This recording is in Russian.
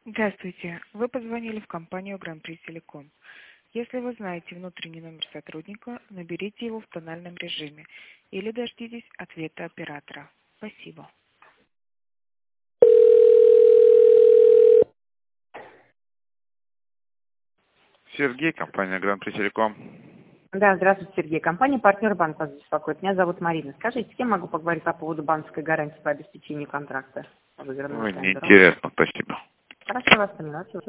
Здравствуйте. Вы позвонили в компанию Гран-при Телеком. Если вы знаете внутренний номер сотрудника, наберите его в тональном режиме или дождитесь ответа оператора. Спасибо. Сергей, компания Гран-при Телеком. Да, здравствуйте, Сергей. Компания «Партнер Банк» вас беспокоит. Меня зовут Марина. Скажите, с кем могу поговорить по поводу банковской гарантии по обеспечению контракта? Ой, неинтересно, спасибо. Хорошо, вас поняла.